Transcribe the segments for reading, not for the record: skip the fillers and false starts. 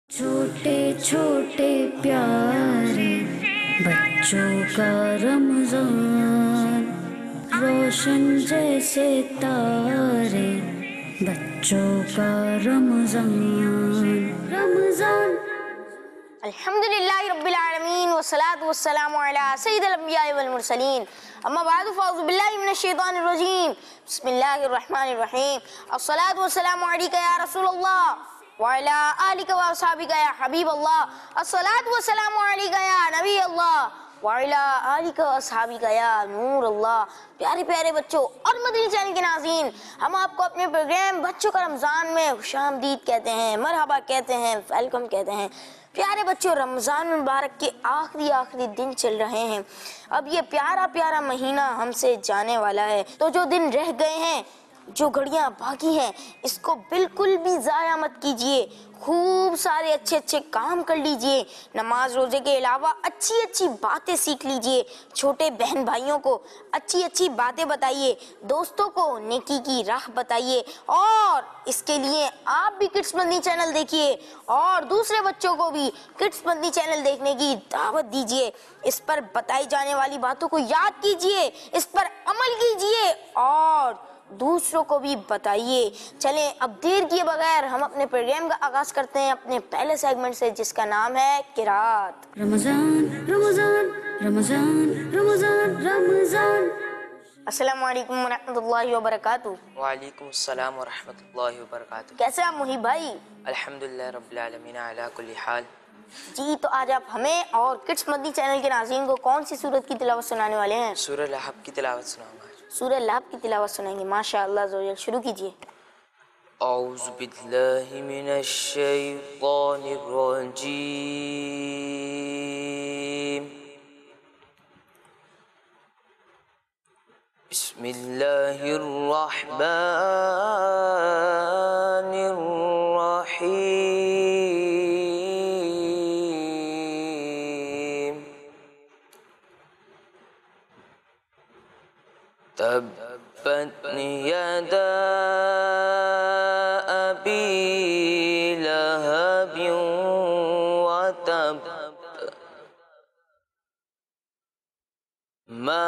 چھوٹے چھوٹے پیارے بچوں کا رمضان، روشن جیسے تارے بچوں کا رمضان رمضان۔ الحمدللہ رب العالمین والصلاة والسلام علی سید الانبیاء والمرسلین، اما بعد فاعوذ باللہ من الشیطان الرجیم، بسم اللہ الرحمن الرحیم۔ الصلاة والسلام علیکہ یا رسول اللہ وعلی آلکہ واصحابکہ یا حبیب اللہ، الصلاة والسلام علیکہ یا نبی اللہ وعلی آلکہ واصحابکہ یا نور اللہ۔ پیارے پیارے بچوں اور مدنی چینل کے ناظرین، ہم آپ کو اپنے پروگرام بچوں کا رمضان میں خوش آمدید کہتے ہیں، مرحبا کہتے ہیں، ویلکم کہتے ہیں۔ پیارے بچوں، رمضان مبارک کے آخری دن چل رہے ہیں۔ اب یہ پیارا پیارا مہینہ ہم سے جانے والا ہے، تو جو دن رہ گئے ہیں، جو گھڑیاں باقی ہیں، اس کو بالکل بھی ضائع مت کیجیے۔ خوب سارے اچھے کام کر لیجئے، نماز روزے کے علاوہ اچھی باتیں سیکھ لیجئے، چھوٹے بہن بھائیوں کو اچھی باتیں بتائیے، دوستوں کو نیکی کی راہ بتائیے، اور اس کے لیے آپ بھی کڈس مدنی چینل دیکھیے اور دوسرے بچوں کو بھی کڈس مدنی چینل دیکھنے کی دعوت دیجئے۔ اس پر بتائی جانے والی باتوں کو یاد کیجئے، اس پر عمل کیجئے اور دوسروں کو بھی بتائیے۔ چلیں اب دیر کیے بغیر ہم اپنے پروگرام کا آغاز کرتے ہیں اپنے پہلے سیگمنٹ سے، جس کا نام ہے قرات۔ رمضان رمضان رمضان رمضان رمضان۔ السلام علیکم ورحمۃ اللہ وبرکاتہ۔ وعلیکم السلام ورحمۃ اللہ وبرکاتہ۔ کیسے آپ محیب بھائی؟ الحمدللہ رب العالمین علی کل حال۔ جی تو آج آپ ہمیں اور کڈس مدنی چینل کے ناظرین کو کون سی سورت کی تلاوت سنانے والے ہیں؟ سورہ لہب کی تلاوت سناؤں گا۔ سورہ لہب کی تلاوت سنائیں گے، ماشاء اللہ عزوجل، شروع کیجیے۔ اعوذ باللہ من الشیطان الرجیم، بسم اللہ الرحمن الرحیم۔ تبت یدا ابی لہب وتب، ما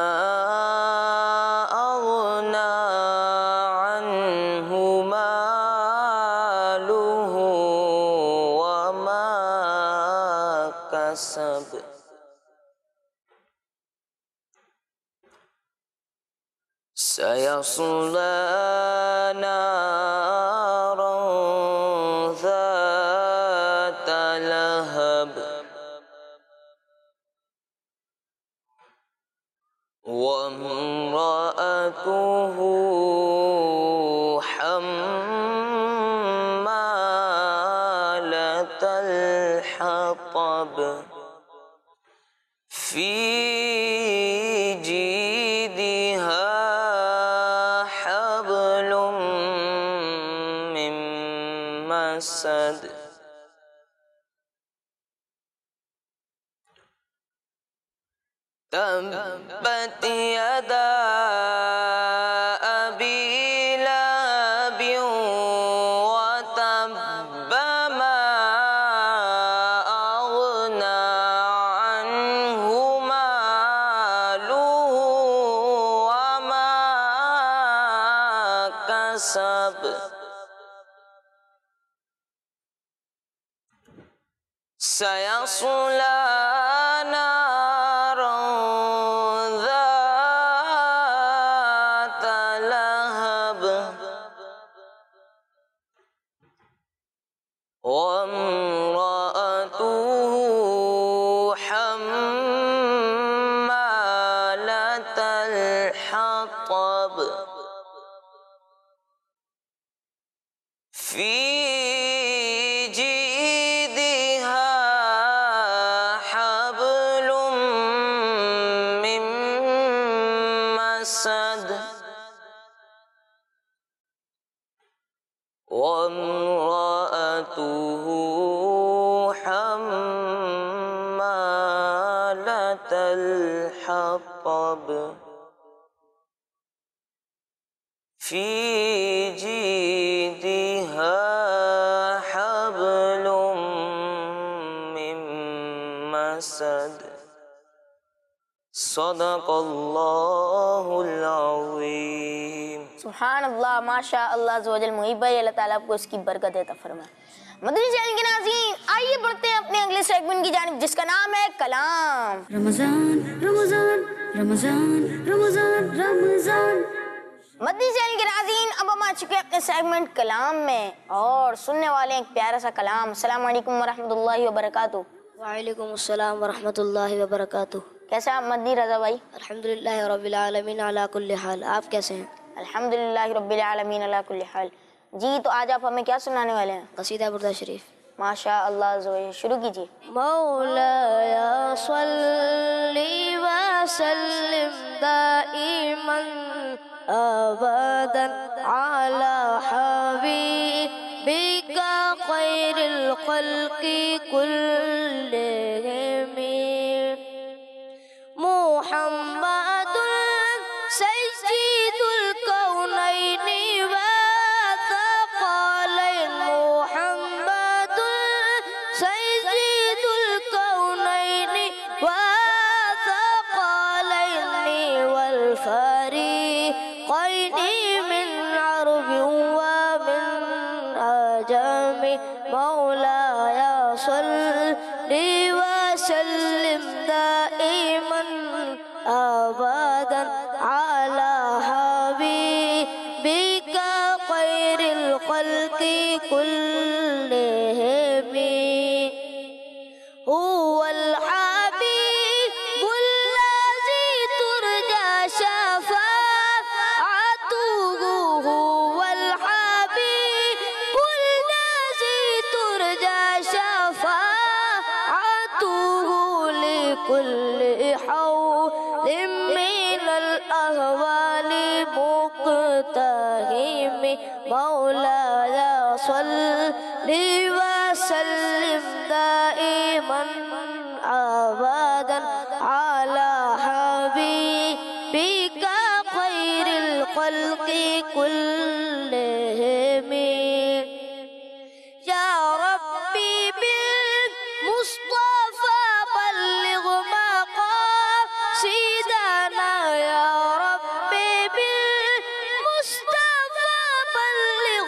اغنی عنہ مالہ وما کسب، سیصلی نارا ذات لہب، وامرأته حمالة الحطب، في جيدها حبل من مسد، تبت یدا ابی لہب وتب، ما اغنی عنہ مالہ وما کسب، سیصلی نارا ذات لہب، وامرأته حمالة الحطب، في جيدها حبل من مسد، وامرأته حمالة الحطب، في جيدها حبل مسد صدق اللہ العظیم. سبحان اللہ، ماشاء اللہ عز و جل. محیب بھائی اللہ تعالیٰ آپ کو اس کی برکت عطا فرمائے. مدنی چینل کے ناظرین، آئیے بڑھتے ہیں اپنے اگلے سیگمنٹ کی جانب جس کا نام ہے کلام. رمضان رمضان رمضان رمضان رمضان. مدنی چینل کے ناظرین، اب ہم آ چکے ہیں اپنے سیگمنٹ کلام میں اور سننے والے ہیں ایک پیارا سا کلام. السلام علیکم ورحمۃ اللہ وبرکاتہ. وعلیکم السلام ورحمۃ اللہ وبرکاتہ. کیسا آپ مدنی رضا بھائی؟ الحمدللہ رب العالمین علی کل حال. آپ کیسے ہیں؟ الحمدللہ رب العالمین علی کل حال. جی تو آج آپ ہمیں کیا سنانے والے ہیں؟ قصیدہ بردہ شریف. ماشاء اللہ عز و جل، شروع کیجیے. مولایا صلی وسلم دائما ابدا علی حبیبک خیر الخلق کلہم محمد سید الکونین والثقلین. محمد سید الکونین والثقلین والفریقین من عرب ومن عجم. مولایا صلی وسلم دائما ابدا على حبيبك خير الخلق كلهم. هو الحبيب الذي ترجى شفاعته. هو الحبيب الذي ترجى شفاعته لكل حول من الأهوال مقتحم. مولاي صل وسلم دائما أبدا على حبيبك خير الخلق كلهم. يا ربي بالمصطفى بلغ مقاصدنا. يا ربي بالمصطفى بلغ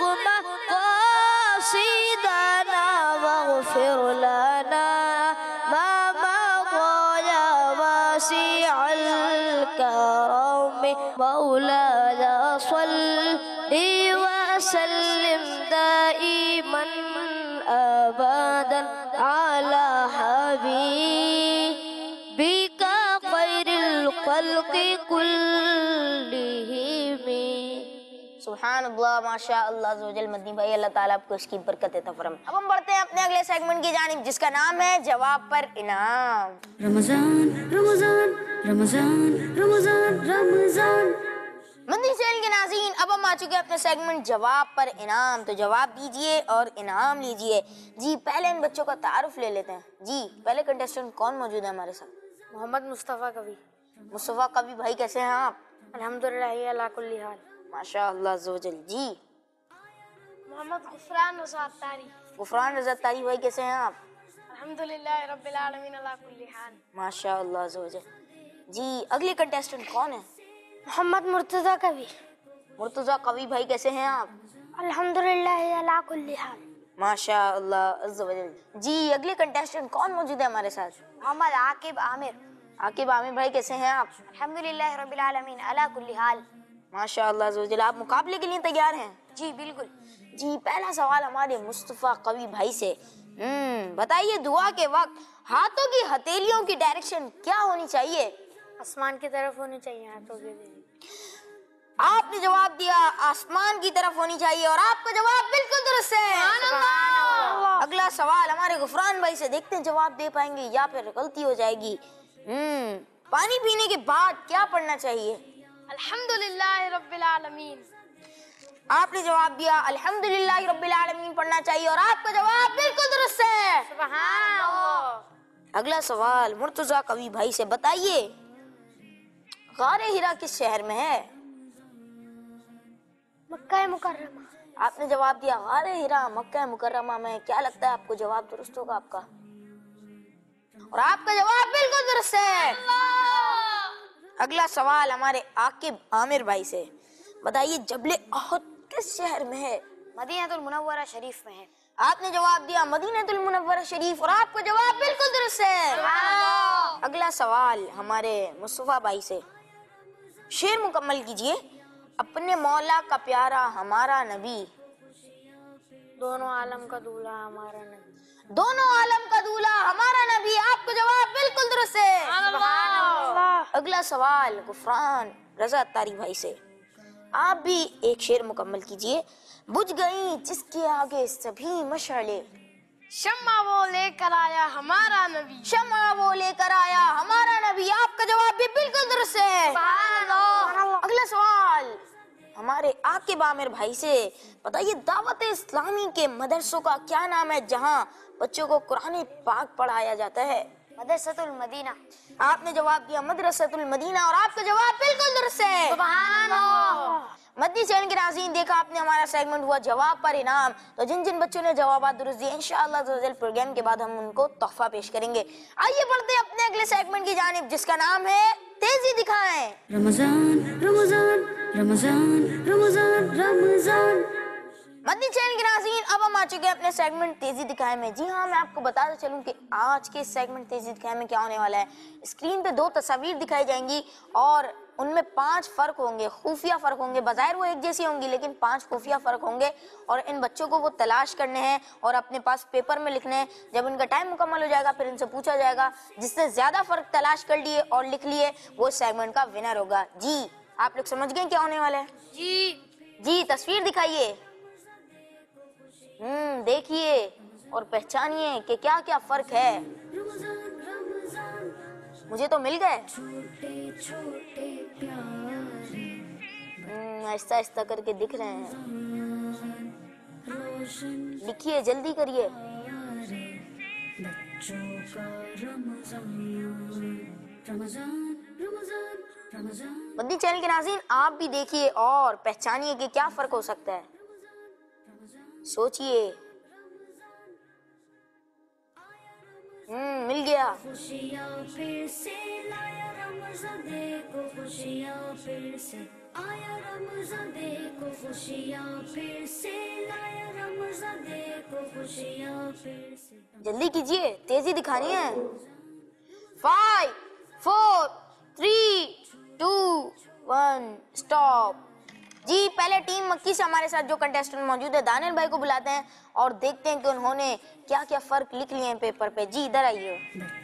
مقاصدنا واغفر لنا ما مضى يا واسع الكرم. مولاي صل وسلم دائما ابدا على حبيبك خير الخلق كلهم. سبحان اللہ، ماشاء اللہ عز و جل. مدنی بھائی اللہ تعالیٰ آپ کو اس کی برکت عطا فرمائے. اب ہم بڑھتے ہیں اپنے اگلے سیگمنٹ کی جانب جس کا نام ہے جواب پر انعام. رمضان رمضان رمضان رمضان رمضان. مدنی چینل کے ناظرین، اب ہم آ چکے ہیں اپنے سیگمنٹ جواب پر انعام. تو جواب دیجئے اور انعام لیجئے. جی پہلے ان بچوں کا تعارف لے لیتے ہیں. جی پہلے کنٹیسٹنٹ کون موجود ہے ہمارے ساتھ؟ محمد مصطفیٰ کبھی. مصطفیٰ کبھی بھائی کیسے ہیں آپ؟ الحمدللہ علی کل حال. ماشاء اللہ عز و جل. جی محمد غفران رضا اتاری. غفران رضا اتاری بھائی کیسے ہیں آپ؟ الحمدللہ رب العالمین علی کل حال. ماشاء اللہ عز و جل. جی اگلے کنٹیسٹنٹ کون ہیں؟ محمد مرتضیٰ کبھی. مرتضیٰ قوی بھائی کیسے ہیں آپ؟ الحمدللہ علی کل حال. ماشاء اللہ عز و جل. جی اگلے کنٹیسٹنٹ کون موجود ہے ہمارے ساتھ؟ محمد عاقب عامر. عاقب عامر بھائی کیسے ہیں آپ؟ الحمدللہ رب العالمین علی کل حال. ماشاء اللہ عز و جل. آپ مقابلے کے لیے تیار ہیں؟ جی بالکل. جی پہلا سوال ہمارے مصطفیٰ قوی بھائی سے. بتائیے دعا کے وقت ہاتھوں کی ہتھیلیوں کی ڈائریکشن کیا ہونی چاہیے؟ آسمان کی طرف ہونی چاہیے ہاتھوں کے. آپ نے جواب دیا آسمان کی طرف ہونی چاہیے اور آپ کا جواب بالکل درست ہے. اگلا سوال ہمارے غفران بھائی سے. دیکھتے ہیں جواب دے پائیں گے یا پھر غلطی ہو جائے گی. پانی پینے کے بعد کیا پڑھنا چاہیے؟ الحمدللہ رب العالمین. آپ نے جواب دیا الحمدللہ رب العالمین پڑھنا چاہیے اور آپ کا جواب بالکل درست ہے. سبحان اللہ. اگلا سوال مرتضیٰ قوی بھائی سے. بتائیے غار ہرا کس شہر میں ہے؟ مکہ مکرمہ. آپ نے جواب دیا غار ہرا مکہ مکرمہ میں. کیا لگتا ہے آپ کو جواب درست ہوگا آپ کا؟ اور آپ کا جواب بالکل درست ہے۔ اگلا سوال ہمارے عاقب عامر بھائی سے، بتائیے جبل احد کس شہر میں ہے؟ مدینہ المنورہ شریف میں ہے۔ آپ نے جواب دیا مدینہ المنورہ شریف، اور آپ کا جواب بالکل درست ہے۔ اگلا سوال ہمارے مصطفیٰ بھائی سے، شعر مکمل کیجئے۔ اپنے مولا کا پیارا ہمارا نبی، دونوں عالم کا دولہا ہمارا نبی۔ دونوں عالم کا دولہا ہمارا نبی، آپ کا جواب بالکل درست ہے۔ اگلا سوال غفران رضا اتاری بھائی سے، آپ بھی ایک شعر مکمل کیجئے۔ بجھ گئی جس کے آگے سبھی مشعلیں، شمع وہ لے کر آیا ہمارا نبی۔ شمع وہ لے کر آیا ہمارا نبی، آپ کا جواب بھی بالکل درست ہے۔ اگلا سوال ہمارے عاقب عامر بھائی سے، بتائیے دعوت اسلامی کے مدرسوں کا کیا نام ہے جہاں بچوں کو قرآن پاک پڑھایا جاتا ہے؟ مدرسۃ المدینہ۔ آپ نے جواب دیا مدرسۃ المدینہ، اور آپ کا جواب بالکل درست ہے۔ مدنی چینل کے ناظرین، دیکھا آپ نے ہمارا سیگمنٹ ہوا جواب پر انعام، تو جن جن بچوں نے جوابات درست دیے انشاءاللہ پروگرام کے بعد ہم ان کو تحفہ پیش کریں گے۔ آئیے بڑھتے ہیں اپنے اگلے سیگمنٹ کی جانب، جس کا نام ہے تیزی دکھائیں۔ رمضان رمضان رمضان رمضان رمضان۔ مدنی چینل کے ناظرین، اب ہم آ چکے ہیں اپنے سیگمنٹ تیزی دکھائیں میں۔ جی ہاں، میں آپ کو بتاتا چلوں کہ آج کے سیگمنٹ تیزی دکھائیں میں کیا ہونے والا ہے۔ اسکرین پہ 2 تصاویر دکھائی جائیں گی اور ان میں 5 فرق ہوں گے، خفیہ فرق ہوں گے۔ بظاہر وہ ایک جیسی ہوں گی لیکن 5 خفیہ فرق ہوں گے، اور ان بچوں کو وہ تلاش کرنے ہیں اور اپنے پاس پیپر میں لکھنے ہیں۔ جب ان کا ٹائم مکمل ہو جائے گا پھر ان سے پوچھا جائے گا، جس نے زیادہ فرق تلاش کر لیے اور لکھ لیے وہ سیگمنٹ کا ونر ہوگا۔ جی آپ لوگ سمجھ گئے کیا ہونے والا ہے؟ جی تصویر دکھائیے، دیکھیے اور پہچانیے کہ کیا کیا فرق ہے۔ مجھے تو مل گئے، آہستہ آہستہ کر کے دکھ رہے ہیں، لکھیے جلدی کریے۔ مدنی چینل کے ناظرین، آپ بھی دیکھیے اور پہچانیے کہ کیا فرق ہو سکتا ہے، سوچئے۔ مل گیا۔ خوشیاں پھر سے لایا رمضان، دیکھو خوشیاں پھر سے آیا رمضان، دیکھو خوشیاں پھر سے لایا رمضان، دیکھو خوشیاں پھر سے۔ جلدی کیجئے، تیزی دکھانی ہے۔ 5 4 3 2 1 اسٹاپ۔ جی پہلے ٹیم مکی سے ہمارے ساتھ جو کنٹیسٹنٹ موجود ہے دانیل بھائی کو بلاتے ہیں اور دیکھتے ہیں کہ انہوں نے کیا کیا فرق لکھ لیے ہیں پیپر پہ۔ جی ادھر آئیے۔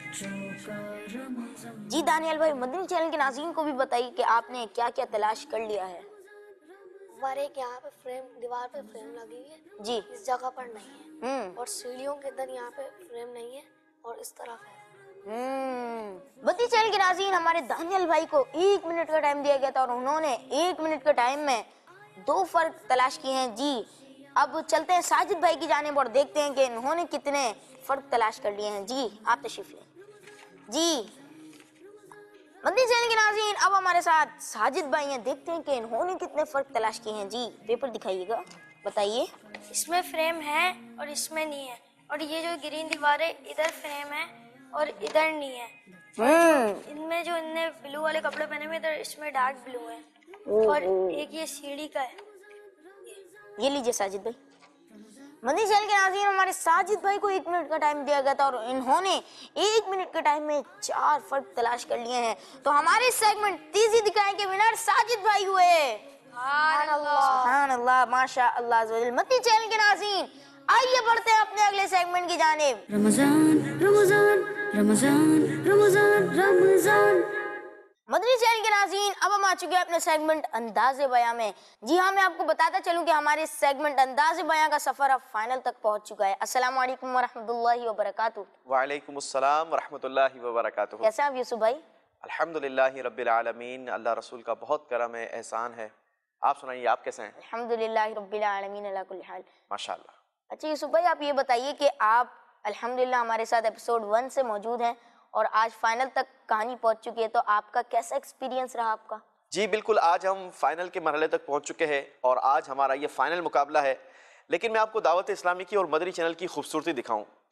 جی دانیل بھائی، مدنی چینل کے ناظرین کو بھی بتائیے کہ آپ نے کیا کیا تلاش کر لیا ہے۔ ہمارے ایک یہاں پہ فریم، دیوار پہ فریم لگی ہوئی ہے، جی اس جگہ پر نہیں ہے، اور سیڑھیوں کے ادھر یہاں پہ فریم نہیں ہے اور اس طرف ہے۔ مدنی چینل کے ناظرین، ہمارے دانیل بھائی کو 1 منٹ کا ٹائم دیا گیا تھا اور انہوں نے 1 منٹ کے ٹائم میں 2 فرق تلاش کیے ہیں۔ جی اب چلتے ہیں ساجد بھائی کی جانب اور دیکھتے ہیں کہ انہوں نے کتنے فرق تلاش کر لیے ہیں۔ جی آپ تشریف لیں۔ جی مدنی چینل کے ناظرین، اب ہمارے ساتھ ساجد بھائی ہیں، دیکھتے ہیں کہ انہوں نے کتنے فرق تلاش کیے ہیں۔ جی پیپر دکھائیے گا، بتائیے۔ اس میں فریم ہے اور اس میں نہیں ہے، اور یہ جو گرین دیوار ہے ادھر فریم ہے اور ادھر نہیں ہے۔ ان میں جو ان نے بلو والے کپڑے پہنے ہوئے ادھر اس میں ڈارک بلو ہے، اور ایک یہ سیڑھی کا ہے۔ یہ لیجیے ساجد بھائی۔ مدنی چینل کے ناظرین، ہمارے ساجد بھائی کو 1 منٹ کا ٹائم دیا گیا تھا اور انہوں نے 1 منٹ کے ٹائم میں 4 فرق تلاش کر لیے ہیں۔ تو ہمارے سیگمنٹ تیزی دکھائیں کے ونر ساجد بھائی ہوئے۔ سبحان اللہ، ماشاء اللہ۔ مدنی چینل کے ناظرین، آئیے بڑھتے ہیں اپنے اگلے سیگمنٹ کی جانب۔ رمضان رمضان رمضان رمضان رمضان۔ مدنی چینل کے ناظرین، اب ہم آ چکے ہیں اپنے سیگمنٹ انداز بیاں میں۔ جی ہاں، میں آپ کو بتاتا چلوں کہ ہمارے سیگمنٹ انداز بیاں کا سفر اب فائنل تک پہنچ چکا ہے۔ السلام علیکم ورحمۃ اللہ وبرکاتہ۔ وعلیکم السلام ورحمۃ اللہ وبرکاتہ۔ کیسے آپ یوسف بھائی؟ الحمدللہ رب العالمین، اللہ رسول کا بہت کرم ہے، احسان ہے۔ آپ سنائیے، آپ کیسے ہیں؟ الحمدللہ رب العالمین علی کل حال۔ ماشاءاللہ۔ اچھا یوسف بھائی، آپ یہ بتائیے کہ آپ الحمدللہ ہمارے ساتھ ایپیسوڈ 1 سے موجود ہیں اور آج فائنل تک کہانی پہنچ چکی ہے، تو آپ کا کیسا ایکسپیرینس رہا آپ کا؟ جی بالکل، آج ہم فائنل کے مرحلے تک پہنچ چکے ہیں اور آج ہمارا یہ فائنل مقابلہ ہے، لیکن میں آپ کو دعوت اسلامی کی اور مدنی چینل کی خوبصورتی دکھاؤں۔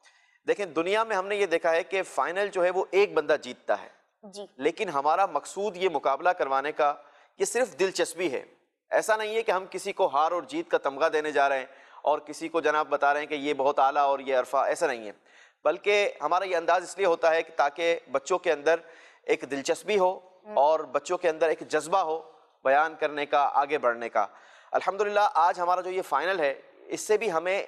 دیکھیں دنیا میں ہم نے یہ دیکھا ہے کہ فائنل جو ہے وہ ایک بندہ جیتتا ہے، جی لیکن ہمارا مقصود یہ مقابلہ کروانے کا یہ صرف دلچسپی ہے. ایسا نہیں ہے کہ ہم کسی کو ہار اور جیت کا تمغہ دینے جا رہے ہیں اور کسی کو جناب بتا رہے ہیں کہ یہ بہت اعلیٰ اور یہ عرفہ، ایسا نہیں ہے. بلکہ ہمارا یہ انداز اس لیے ہوتا ہے کہ تاکہ بچوں کے اندر ایک دلچسپی ہو اور بچوں کے اندر ایک جذبہ ہو بیان کرنے کا، آگے بڑھنے کا. الحمدللہ آج ہمارا جو یہ فائنل ہے اس سے بھی ہمیں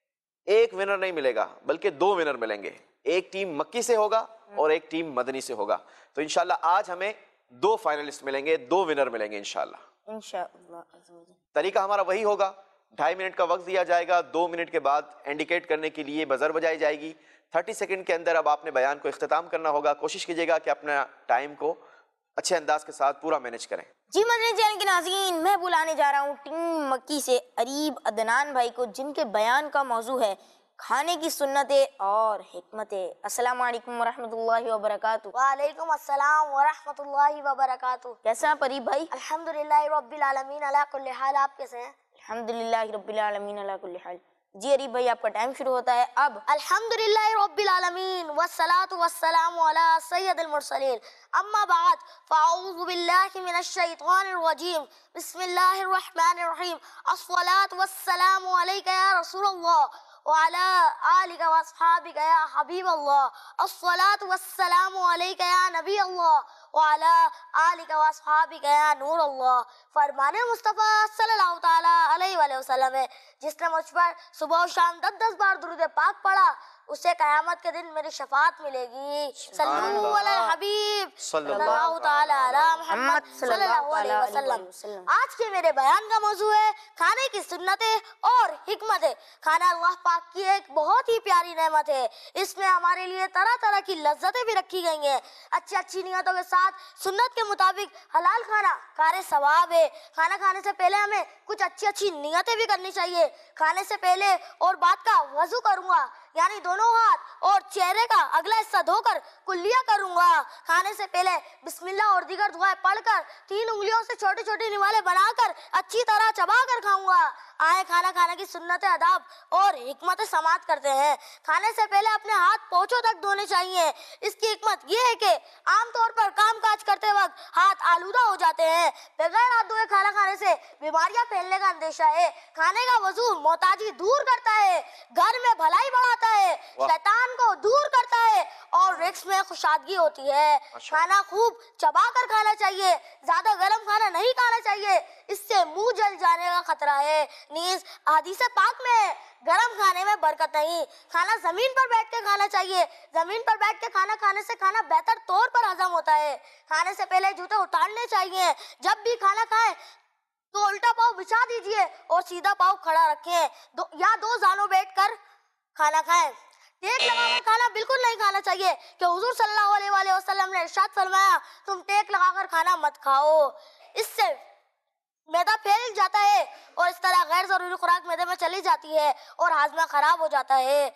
ایک ونر نہیں ملے گا بلکہ 2 ونر ملیں گے. ایک ٹیم مکی سے ہوگا اور ایک ٹیم مدنی سے ہوگا. تو انشاءاللہ آج ہمیں 2 فائنلسٹ ملیں گے، 2 ونر ملیں گے انشاءاللہ. انشاءاللہ عز و جل. طریقہ ہمارا وہی ہوگا، 2.5 منٹ کا وقت دیا جائے گا، 2 منٹ کے بعد انڈیکیٹ کرنے کے لیے بزر بجائی جائے گی. 30 سیکنڈ کے اندر اب آپ نے بیان کو اختتام کرنا ہوگا. کوشش کیجیے گا کہ اپنا ٹائم کو اچھے انداز کے ساتھ پورا مینیج کریں. جی مدنی چینل کے ناظرین، میں بلانے جا رہا ہوں ٹیم مکی سے اریب عدنان بھائی کو، جن کے بیان کا موضوع ہے کھانے کی سنتیں اور حکمتیں. السلام علیکم ورحمۃ اللہ وبرکاتہ. وعلیکم السلام ورحمۃ اللہ وبرکاتہ. کیسے ہیں آپ اریب بھائی؟ الحمدللہ رب العالمین علی کل حال. آپ کیسے ہیں؟ الحمدللہ رب العالمین علی کل حال. جی اریب بھائی آپ کا ٹائم شروع ہوتا ہے اب. الحمدللہ رب العالمین والصلاة والسلام علی سید المرسلین. اما بعد فاعوذ باللہ من الشیطان الرجیم. بسم اللہ الرحمن الرحیم. الصلاة والسلام علیک یا رسول اللہ وعلى آلك واصحابك يا حبيب الله. الصلاة والسلام عليك يا نبي الله وعلى آلك واصحابك يا نور الله. فرمان مصطفیٰ صلی اللہ تعالیٰ علیہ وآلہ وسلم ہے جس نے مجھ پر صبح و شام 10 بار درود پاک پڑھا اسے قیامت کے دن میری شفاعت ملے گی. صلو علی الحبیب صلی اللہ تعالیٰ علی محمد صلی اللہ علیہ وسلم. آج کے میرے بیان کا موضوع ہے کھانے کی سنتیں اور حکمتیں. کھانا اللہ پاک کی ایک بہت ہی پیاری نعمت ہے. اس میں ہمارے لیے طرح طرح کی لذتیں بھی رکھی گئی ہیں. اچھی نیتوں کے ساتھ سنت کے مطابق حلال کھانا کار ثواب ہے. کھانا کھانے سے پہلے ہمیں کچھ اچھی نیتیں بھی کرنی چاہیے. کھانے سے پہلے اور بعد کا وضو کروں گا، یعنی دونوں ہاتھ اور چہرے کا اگلا حصہ دھو کر کلیہ کروں گا. کھانے سے پہلے بسم اللہ اور دیگر دعائیں پڑھ کر 3 انگلیوں سے چھوٹے چھوٹے نوالے بنا کر اچھی طرح چبا کر کھاؤں گا. آئے کھانا کھانے کی سنت آداب اور حکمت سماعت کرتے ہیں. کھانے سے پہلے اپنے ہاتھ پونچھوں تک دھونے چاہیے. اس کی حکمت یہ ہے کہ عام طور پر کام کاج کرتے وقت ہاتھ آلودہ ہو جاتے ہیں. بغیر ہاتھ دھوئے کھانا کھانے سے بیماریاں پھیلنے کا اندیشہ ہے. کھانے کا وضو محتاجی دور کرتا ہے، گھر میں بھلائی بڑھاتا ہے، شیطان کو دور کرتا ہے اور رزق میں خوشادگی ہوتی ہے. کھانا خوب چبا کر کھانا چاہیے. زیادہ گرم کھانا نہیں کھانا چاہیے، اس سے منہ جل جانے کا خطرہ ہے. نیز حدیث پاک میں گرم کھانے میں برکت نہیں. کھانا زمین پر بیٹھ کے کھانا چاہیے. زمین پر بیٹھ کے کھانا کھانے سے کھانا بہتر طور پر ہضم ہوتا ہے. کھانے سے پہلے جوتے اتارنے چاہیے. جب بھی کھانا کھائیں تو الٹا پاؤں بچھا دیجئے اور سیدھا پاؤں کھڑا رکھیں یا 2 زانوں بیٹھ کر کھانا کھائیں. ٹیک لگا کر کھانا بالکل نہیں کھانا چاہیے کہ حضور صلی اللہ علیہ وآلہ وسلم نے ارشاد فرمایا تم ٹیک لگا کر کھانا مت کھاؤ، اس سے معدہ پھیل جاتا ہے اور اس طرح غیر ضروری خوراک معدے میں چلی جاتی ہے اور ہاضمہ خراب ہو جاتا ہے.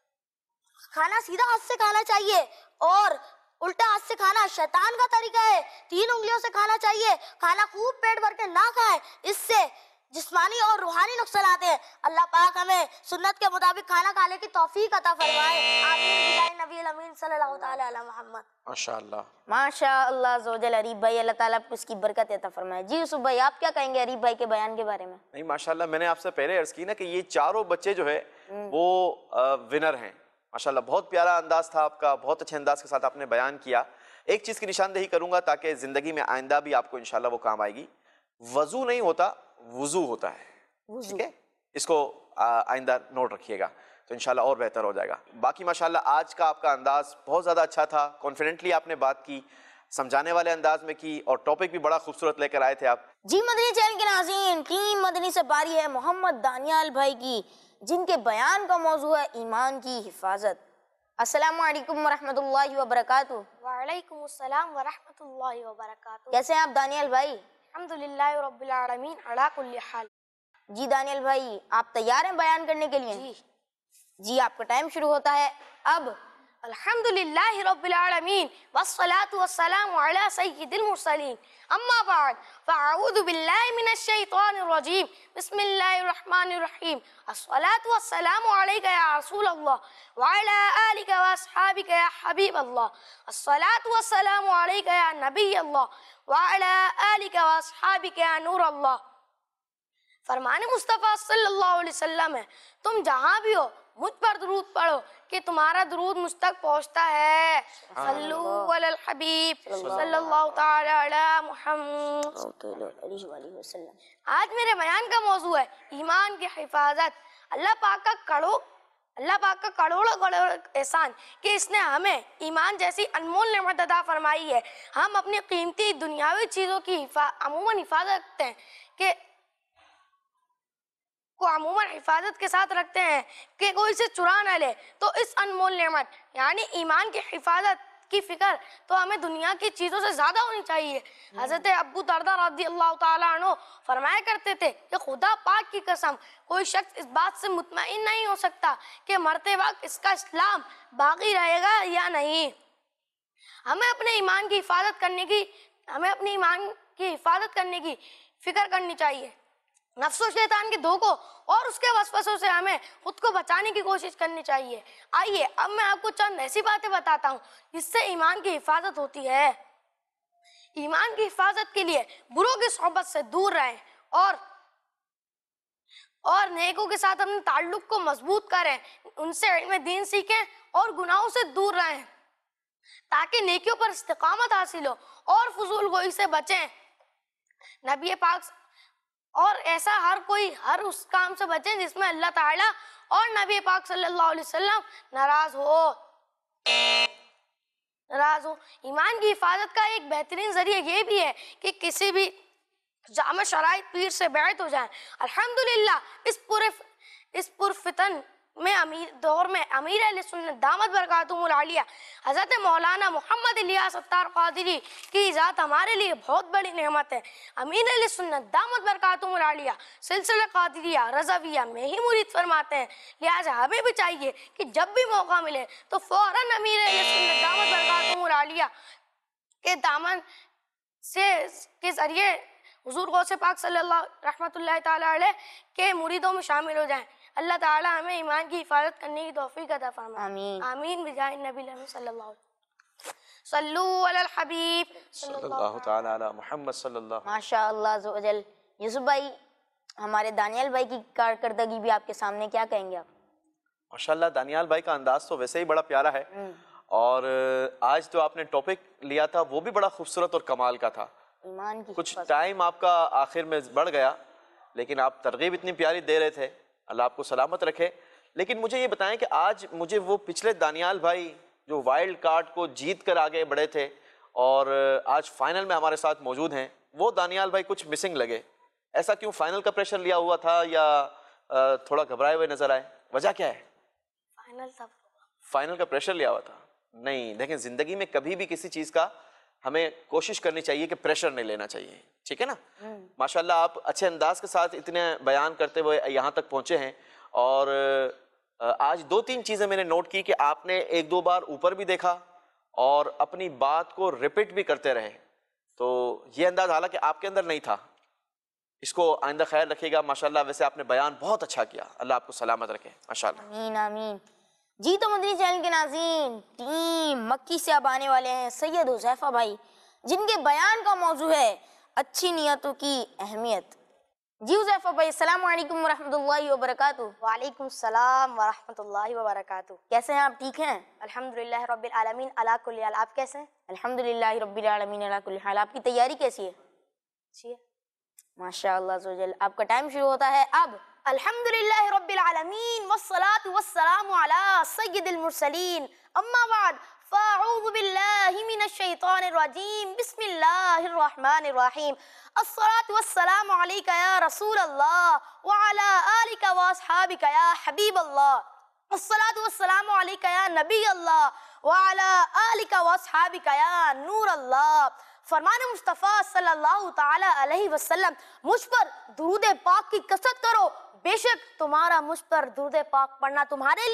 کھانا سیدھا ہاتھ سے کھانا چاہیے اور الٹا ہاتھ سے کھانا شیطان کا طریقہ ہے. 3 انگلیوں سے کھانا چاہیے. کھانا خوب پیٹ بھر کے نہ کھائیں، اس سے جسمانی اور روحانی نقصانات ہیں. اللہ پاک ہمیں سنت کے مطابق کھانا کھانے کی توفیق عطا فرمائے. آمین بجائے نبی الامین صلی اللہ تعالیٰ علی محمد. ماشاءاللہ ماشاءاللہ عز و جل. اریب بھائی اللہ تعالیٰ آپ کو اس کی برکت عطا فرمائے. جی یوسف بھائی آپ کیا کہیں گے اریب بھائی کے بیان کے بارے میں؟ نہیں ماشاءاللہ میں نے آپ سے پہلے عرض کی نا کہ یہ چاروں بچے جو ہے وہ ونر ہیں. ماشاءاللہ بہت پیارا انداز تھا آپ کا، بہت اچھے انداز کے ساتھ آپ نے بیان کیا. ایک چیز کی نشاندہی کروں گا تاکہ زندگی میں آئندہ بھی آپ کو انشاءاللہ وہ کام آئے گی. وضو نہیں ہوتا، وضو ہوتا ہے. ٹھیک ہے، اس کو آئندہ نوٹ رکھیے گا تو انشاءاللہ اور بہتر ہو جائے گا. باقی ماشاءاللہ آج کا آپ کا انداز بہت زیادہ اچھا تھا. کانفیڈنٹلی آپ نے بات کی، سمجھانے والے انداز میں کی اور ٹاپک بھی بڑا خوبصورت لے کر آئے تھے آپ. جی مدنی چینل کے ناظرین، ٹیم مدنی سے باری ہے محمد دانیال بھائی کی، جن کے بیان کا موضوع ہے ایمان کی حفاظت. السلام علیکم ورحمۃ اللہ وبرکاتہ. وعلیکم السلام ورحمۃ اللہ وبرکاتہ. کیسے ہیں آپ دانیال بھائی؟ الحمدللہ رب العالمین علی کل حال. جی دانیال بھائی آپ تیار ہیں بیان کرنے کے لیے؟ جی آپ کا ٹائم شروع ہوتا ہے اب. الحمد لله رب العالمين والصلاة والسلام على سيد المرسلين أما بعد فأعوذ بالله من الشيطان الرجيم بسم الله الرحمن الرحيم الصلاة والسلام عليك يا رسول الله وعلى آلك وأصحابك يا حبيب الله الصلاة والسلام عليك يا نبي الله وعلى آلك وأصحابك يا نور الله. فرمان مصطفیٰ صلی اللہ علیہ وسلم ہے تم جہاں بھی ہو مجھ پر درود پڑھو کہ تمہارا درود مجھ تک پہنچتا ہے. صلو علی الحبیب صلی اللہ تعالی علی محمد. آج میرے بیان کا موضوع ہے ایمان کی حفاظت. اللہ پاک کا کروڑوں احسان کہ اس نے ہمیں ایمان جیسی انمول نعمت عطا فرمائی ہے. ہم اپنی قیمتی دنیاوی چیزوں کی عموماً حفاظت کرتے ہیں عموماً حفاظت کے ساتھ رکھتے ہیں کہ کوئی اسے چرا نہ لے. تو اس انمول نعمت یعنی ایمان کی حفاظت کی فکر تو ہمیں دنیا کی چیزوں سے زیادہ ہونی چاہیے. حضرت ابو دردہ رضی اللہ تعالیٰ عنہ فرمایا کرتے تھے کہ خدا پاک کی قسم کوئی شخص اس بات سے مطمئن نہیں ہو سکتا کہ مرتے وقت اس کا اسلام باقی رہے گا یا نہیں. ہمیں اپنے ایمان کی حفاظت کرنے کی فکر کرنی چاہیے. نفس و شیطان کے دھوکوں اور اس کے وسوسوں سے ہمیں خود کو بچانے کی کوشش کرنی چاہیے. آئیے اب میں آپ کو چند ایسی باتیں بتاتا ہوں جس سے ایمان کی حفاظت ہوتی ہے. ایمان کی حفاظت کے لیے بروں کی صحبت سے دور رہیں اور نیکوں کے ساتھ اپنے تعلق کو مضبوط کریں. ان سے علم دین سیکھیں اور گناہوں سے دور رہیں تاکہ نیکیوں پر استقامت حاصل ہو اور فضول گوئی سے بچیں. نبی پاک اور ایسا ہر اس کام سے بچیں جس میں اللہ تعالیٰ اور نبی پاک صلی اللہ علیہ وسلم ناراض ہو. ایمان کی حفاظت کا ایک بہترین ذریعہ یہ بھی ہے کہ کسی بھی جامع شرائط پیر سے بیعت ہو جائیں. الحمدللہ اس پرفتن دور میں امیر اہل سنت دامت برکاتہم العالیہ حضرت مولانا محمد الیاس ستار قادری کی ذات ہمارے لیے بہت بڑی نعمت ہے. امیر اہل سنت دامت برکاتہم العالیہ سلسلہ قادریہ رضویہ میں ہی مرید فرماتے ہیں. لہٰذا ہمیں بھی چاہیے کہ جب بھی موقع ملے تو فوراً امیر اہل سنت دامت برکاتہم العالیہ کے دامن کے ذریعے حضور غوث پاک صلی اللہ رحمۃ اللہ تعالیٰ علیہ کے مریدوں میں شامل ہو جائیں. اللہ تعالیٰ ہمیں ایمان کی حفاظت کرنے کی توفیق عطا فرمائے. آمین آمین بجاہ نبی صلی اللہ علیہ وسلم. صلو علی الحبیب صلی اللہ تعالی علی محمد صلی اللہ. ماشاء اللہ عز و جل. یوسف بھائی ہمارے دانیال بھائی کی کارکردگی بھی آپ کے سامنے کیا کہیں گے آپ؟ ماشاءاللہ دانیال بھائی کا انداز تو ویسے ہی بڑا پیارا ہے اور آج جو آپ نے ٹاپک لیا تھا وہ بھی بڑا خوبصورت اور کمال کا تھا. ایمان کی کچھ ٹائم آپ کا آخر میں بڑھ گیا لیکن آپ ترغیب اتنی پیاری دے رہے تھے. اللہ آپ کو سلامت رکھے. لیکن مجھے یہ بتائیں کہ آج مجھے وہ پچھلے دانیال بھائی جو وائلڈ کارڈ کو جیت کر آگے بڑھے تھے اور آج فائنل میں ہمارے ساتھ موجود ہیں وہ دانیال بھائی کچھ مسنگ لگے. ایسا کیوں؟ فائنل کا پریشر لیا ہوا تھا یا تھوڑا گھبرائے ہوئے نظر آئے؟ وجہ کیا ہے؟ فائنل کا پریشر لیا ہوا تھا. نہیں دیکھیں زندگی میں کبھی بھی کسی چیز کا ہمیں کوشش کرنی چاہیے کہ پریشر نہیں لینا چاہیے. ٹھیک ہے نا؟ ماشاءاللہ آپ اچھے انداز کے ساتھ اتنے بیان کرتے ہوئے یہاں تک پہنچے ہیں اور آج 2-3 چیزیں میں نے نوٹ کی کہ آپ نے 1-2 بار اوپر بھی دیکھا اور اپنی بات کو ریپیٹ بھی کرتے رہے. تو یہ انداز حالانکہ آپ کے اندر نہیں تھا. اس کو آئندہ خیال رکھیے گا. ماشاءاللہ ویسے آپ نے بیان بہت اچھا کیا. اللہ آپ کو سلامت رکھے. ماشاءاللہ. آمین آمین. جی تو مدنی چینل کے ناظرین ٹیم مکی سے اب آنے والے ہیں سید حذیفہ بھائی جن کے بیان کا موضوع ہے اچھی نیتوں کی اہمیت. جی حذیفہ بھائی السلام علیکم ورحمۃ اللہ وبرکاتہ. وعلیکم السلام ورحمۃ اللہ وبرکاتہ. کیسے ہیں آپ؟ ٹھیک ہیں الحمدللہ رب العالمین علی کل حال. آپ کیسے ہیں؟ الحمدللہ رب العالمین علی کل حال. آپ کی تیاری کیسی ہے؟ اچھی ہے ماشاء اللہ عز و جل. آپ کا ٹائم شروع ہوتا ہے اب. الحمدللہ رب العالمین والصلاة والسلام علی سید المرسلین. اما بعد فاعوذ باللہ من الشیطان الرجیم. بسم اللہ الرحمن الرحیم. الصلاة والسلام علیک یا رسول اللہ وعلی آلک واصحابک یا حبیب اللہ. الصلاة والسلام علیک یا نبی اللہ وعلی آلک واصحابک یا نور اللہ. فرمان مصطفیٰ صلی اللہ تعالی علیہ وسلم مجھ پر درود پاک کی کثرت کرو، بے شک تمہارا مجھ پر درود پاک پڑھنا تمہارے لیے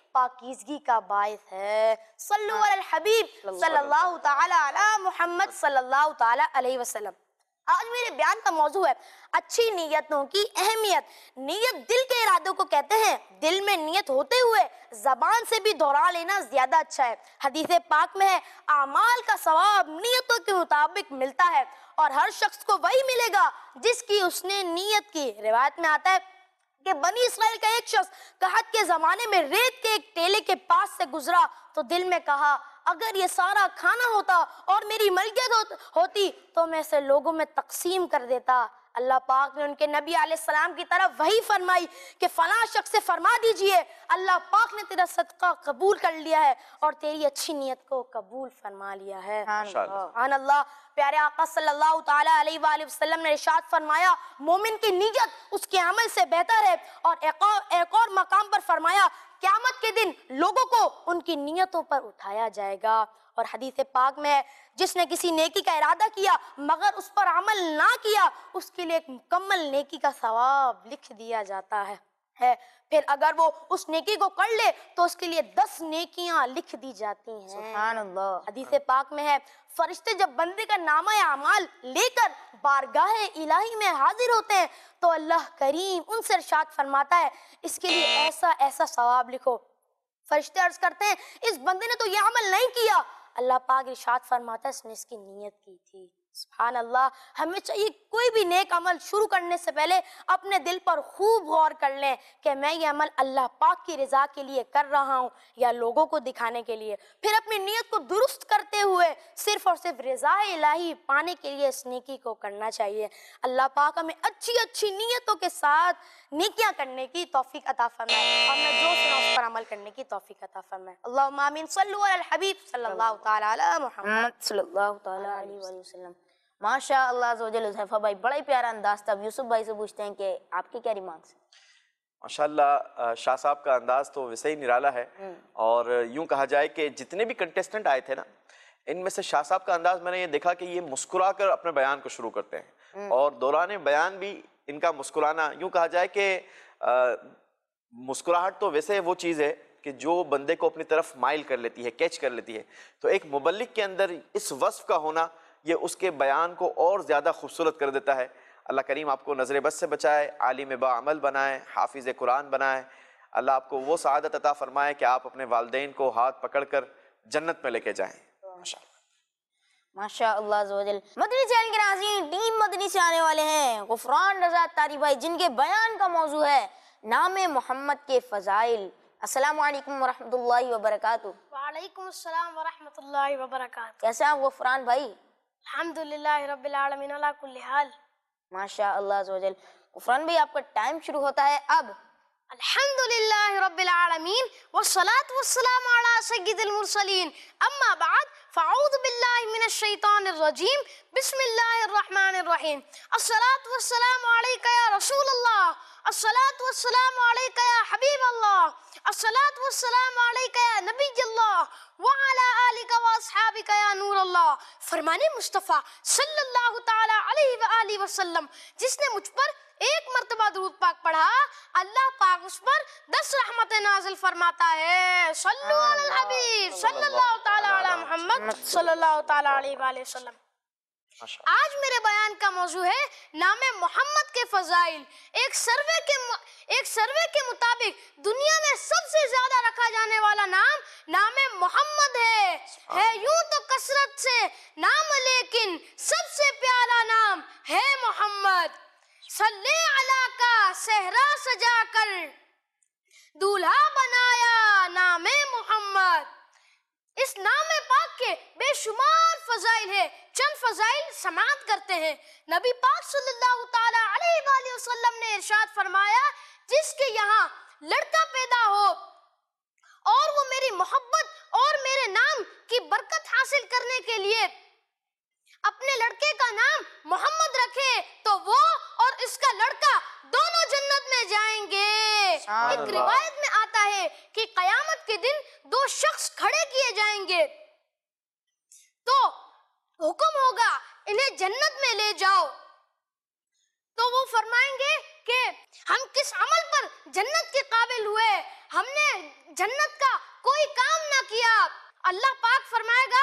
پاکیزگی کا باعث ہے۔ صلو علی الحبیب صلی اللہ تعالی علی محمد صلی اللہ تعالی علیہ وسلم۔ آج میرے بیان کا موضوع ہے اچھی نیتوں کی اہمیت۔ نیت دل کے ارادوں کو کہتے ہیں، دل میں نیت ہوتے ہوئے زبان سے بھی دہرا لینا زیادہ اچھا ہے۔ حدیث پاک میں ہے اعمال کا ثواب نیتوں کے مطابق ملتا ہے اور ہر شخص کو وہی ملے گا جس کی اس نے نیت کی۔ روایت میں آتا ہے کہ بنی اسرائیل کا ایک شخص قحط کے زمانے میں ریت کے ایک ٹیلے کے پاس سے گزرا تو دل میں کہا اگر یہ سارا کھانا ہوتا اور میری ملکیت ہوتی تو میں اسے لوگوں میں تقسیم کر دیتا۔ اللہ پاک نے ان کے نبی علیہ السلام کی طرف وحی فرمائی کہ فلاں شخص سے فرما دیجئے اللہ پاک نے تیرا صدقہ قبول کر لیا ہے اور تیری اچھی نیت کو قبول فرما لیا ہے۔ سبحان اللہ۔ پیارے آقا صلی اللہ تعالی علیہ وآلہ وسلم نے ارشاد فرمایا مومن کی نیت اس کے عمل سے بہتر ہے، اور ایک اور مقام پر فرمایا قیامت کے دن لوگوں کو ان کی نیتوں پر اٹھایا جائے گا۔ اور حدیث پاک میں ہے جس نے کسی نیکی کا ارادہ کیا مگر اس پر عمل نہ کیا اس کے لیے ایک مکمل نیکی کا ثواب لکھ دیا جاتا ہے۔ پھر اگر وہ اس نیکی کو کر لے تو اس کے لیے 10 نیکیاں لکھ دی جاتی ہیں۔ سبحان اللہ۔ حدیث پاک میں ہے فرشتے جب بندے کا نامہ اعمال لے کر بارگاہ الہی میں حاضر ہوتے ہیں تو اللہ کریم ان سے ارشاد فرماتا ہے اس کے لیے ایسا ایسا ثواب لکھو۔ فرشتے عرض کرتے ہیں اس بندے نے تو یہ عمل نہیں کیا، اللہ پاک ارشاد فرماتا ہے اس نے اس کی نیت کی تھی۔ سبحان اللہ۔ ہمیں چاہیے کوئی بھی نیک عمل شروع کرنے سے پہلے اپنے دل پر خوب غور کر لیں کہ میں یہ عمل اللہ پاک کی رضا کے لیے کر رہا ہوں یا لوگوں کو دکھانے کے لیے۔ پھر اپنی نیت کو درست کرتے ہوئے صرف اور صرف رضا الہی پانے کے لیے اس نیکی کو کرنا چاہیے۔ اللہ پاک ہمیں اچھی اچھی نیتوں کے ساتھ نیکیاں کرنے کی توفیق عطا فرمائے اور میں جو سنا اس پر عمل کرنے کی توفیق عطا فرمائے۔ اللہم آمین۔ صلو علی الحبیب صلی اللہ تعالی علی محمد صلی اللہ تعالی علیہ وآلہ وسلم۔ ماشاء اللہ عز و جل۔ حذیفہ بھائی بڑا ہی پیارا انداز تھا۔ یوسف بھائی سے پوچھتے ہیں کہ آپ کی کیا ریمارکس ہیں؟ ماشاءاللہ شاہ صاحب کا انداز تو ویسے ہی نرالا ہے، اور یوں کہا جائے کہ جتنے بھی کنٹیسٹنٹ آئے تھے نا ان میں سے شاہ صاحب کا انداز میں نے یہ دیکھا کہ یہ مسکرا کر اپنے بیان کو شروع کرتے ہیں، اور دوران بیان بھی ان کا مسکرانا، یوں کہا جائے کہ مسکراہٹ تو ویسے وہ چیز ہے کہ جو بندے کو اپنی طرف مائل کر لیتی ہے، کیچ کر لیتی ہے، تو ایک مبلغ کے اندر اس وصف کا ہونا یہ اس کے بیان کو اور زیادہ خوبصورت کر دیتا ہے۔ اللہ کریم آپ کو نظر بد سے بچائے، عالم باعمل بنائے، حافظ قرآن بنائے۔ اللہ آپ کو وہ سعادت عطا فرمائے کہ آپ اپنے والدین کو ہاتھ پکڑ کر جنت میں لے کے جائیں۔ ماشاء اللہ عز و جل۔ مدنی چینل کے ناظرین، ٹیم مدنی سے آنے والے ہیں غفران رضا تاری بھائی، جن کے بیان کا موضوع ہے نام محمد کے فضائل۔ السلام علیکم ورحمۃ اللہ وبرکاتہ۔ وعلیکم السلام ورحمۃ اللہ وبرکاتہ۔ کیسے ہیں غفران بھائی؟ الحمدللہ رب العالمین علی کل حال۔ ماشاء اللہ عز و جل۔ غفران بھائی آپ کا ٹائم شروع ہوتا ہے اب۔ الحمدللہ رب العالمین والصلاة والسلام علی سید المرسلین، اما بعد فاعوذ باللہ من الشیطان الرجیم، بسم اللہ الرحمن الرحیم۔ الصلاة والسلام علیکہ یا رسول اللہ، الصلاة والسلام علیکہ یا حبیب اللہ، الصلاة والسلام علیکہ یا نبی اللہ، وعلی آلکہ واصحابکہ یا نور اللہ۔ فرمان مصطفیٰ صلی اللہ تعالی علیہ وآلہ وسلم، جس نے مجھ پر ایک مرتبہ درود پاک پڑھا اللہ پاک اس پر 10 رحمتیں نازل فرماتا ہے۔ صلو علی الحبیب صلی اللہ تعالی علی محمد صلی اللہ تعالی علیہ وآلہ وسلم۔ آج میرے بیان کا موضوع ہے نام محمد کے فضائل۔ ایک سروے کے مطابق دنیا میں سب سے زیادہ رکھا جانے والا نام محمد ہے یوں تو کثرت سے نام، لیکن سب سے پیارا نام ہے محمد۔ صلی علی کا صحرا سجا کر دولہا بنایا نام محمد۔ اس نام پاک کے بے شمار فضائل ہیں، چند فضائل سماعت کرتے ہیں۔ نبی پاک صلی اللہ تعالی علیہ وآلہ وسلم نے ارشاد فرمایا جس کے یہاں لڑکا پیدا ہو اور وہ میری محبت اور میرے نام کی برکت حاصل کرنے کے لیے اپنے لڑکے کا نام محمد رکھے تو وہ اور اس کا لڑکا دونوں جنت میں جائیں گے۔ ایک روایت میں آتا ہے کہ قیامت کے دن 2 شخص کھڑے کیے جائیں گے تو حکم ہوگا انہیں جنت میں لے جاؤ، تو وہ فرمائیں گے کہ ہم کس عمل پر جنت کے قابل ہوئے، ہم نے جنت کا کوئی کام نہ کیا۔ اللہ پاک فرمائے گا